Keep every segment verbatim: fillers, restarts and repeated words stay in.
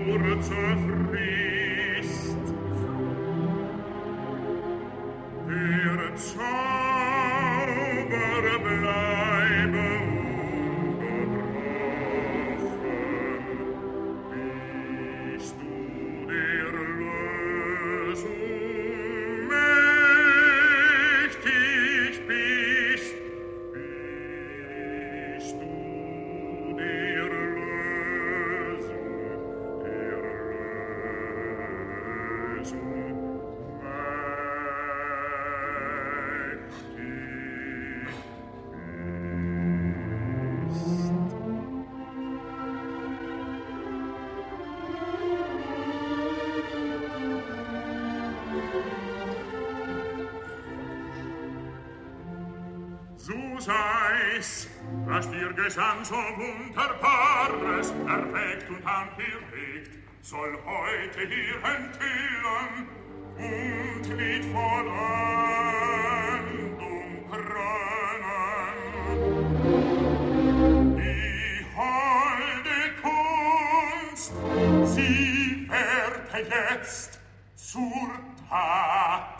kurzer Frist. Der Zauber bleibe ungebrochen, bist du der Lösung mächtig bist, bist du der Lösung, der Lösung sei's, was dir Gesang so wunderbares erweckt und angeregt, soll heute hier enthüllen und Lied Vollendung krönen. Die holde Kunst, sie werde jetzt zur Tat.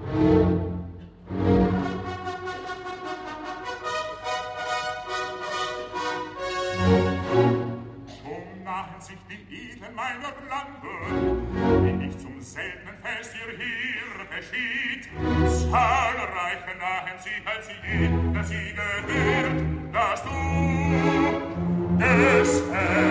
Meiner Lande, die nicht zum seltenen Fest ihr hier geschieht, zahlreiche nahen sie als sie je, dass sie gehört, dass du des Herrn